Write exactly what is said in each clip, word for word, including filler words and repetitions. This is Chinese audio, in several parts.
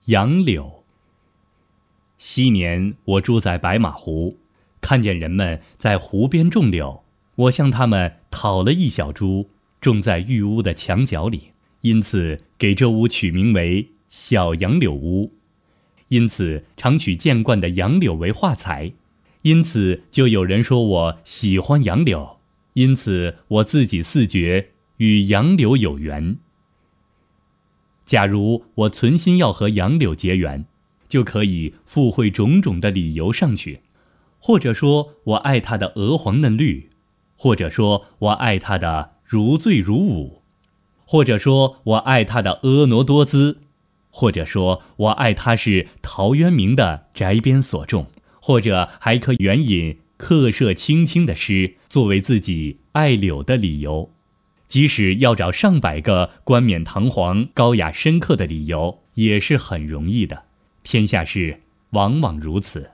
杨柳。昔年我住在白马湖，看见人们在湖边种柳，我向他们讨了一小株，种在玉屋的墙角里，因此给这屋取名为小杨柳屋。因此常取见惯的杨柳为画材，因此就有人说我喜欢杨柳，因此我自己自觉与杨柳有缘。假如我存心要和杨柳结缘，就可以附会种种的理由上去，或者说我爱它的鹅黄嫩绿，或者说我爱它的如醉如舞，或者说我爱它的婀娜多姿，或者说我爱它是陶渊明的宅边所种，或者还可援引客舍青青的诗作为自己爱柳的理由。即使要找上百个冠冕堂皇、高雅深刻的理由，也是很容易的。天下事往往如此。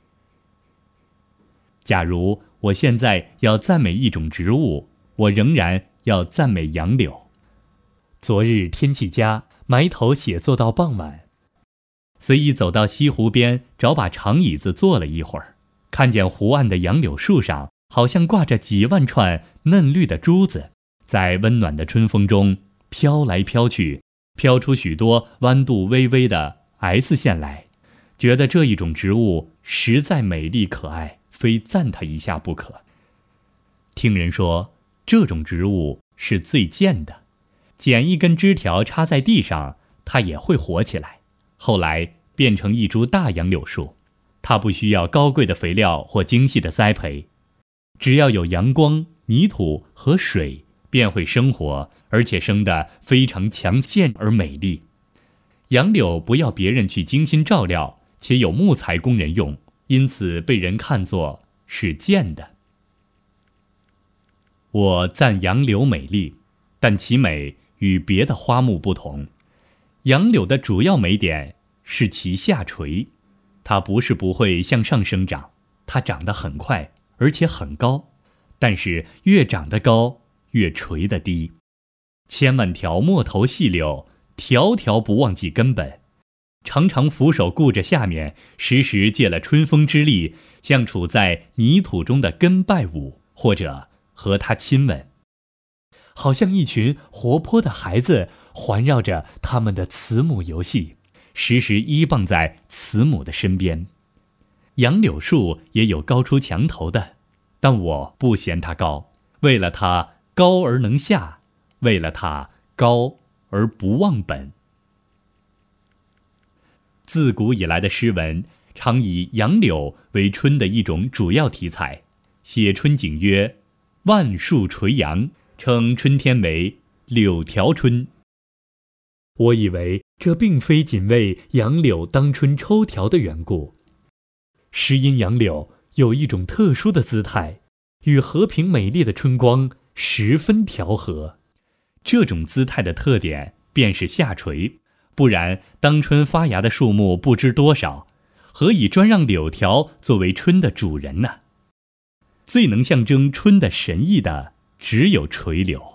假如我现在要赞美一种植物，我仍然要赞美杨柳。昨日天气佳，埋头写作到傍晚，随意走到西湖边，找把长椅子坐了一会儿，看见湖岸的杨柳树上好像挂着几万串嫩绿的珠子，在温暖的春风中飘来飘去，飘出许多弯度微微的 S 线来，觉得这一种植物实在美丽可爱，非赞它一下不可。听人说这种植物是最贱的，剪一根枝条插在地上，它也会活起来，后来变成一株大杨柳树。它不需要高贵的肥料或精细的栽培，只要有阳光、泥土和水，便会生活，而且生得非常强健而美丽。杨柳不要别人去精心照料，且有木材工人用，因此被人看作是贱的。我赞杨柳美丽，但其美与别的花木不同。杨柳的主要美点是其下垂，它不是不会向上生长，它长得很快，而且很高，但是越长得高，越垂得低。千万条没头细柳，条条不忘记根本，常常俯首顾着下面，时时借了春风之力，像处在泥土中的根拜舞，或者和它亲吻，好像一群活泼的孩子环绕着他们的慈母游戏，时时依傍在慈母的身边。杨柳树也有高出墙头的，但我不嫌它高，为了它高而能下，为了它高而不忘本。自古以来的诗文常以杨柳为春的一种主要题材，写春景曰万树垂杨，称春天为柳条春。我以为这并非仅为杨柳当春抽条的缘故，诗因杨柳有一种特殊的姿态，与和平美丽的春光十分调和。这种姿态的特点便是下垂，不然当春发芽的树木不知多少，何以专让柳条作为春的主人呢？最能象征春的神意的只有垂柳。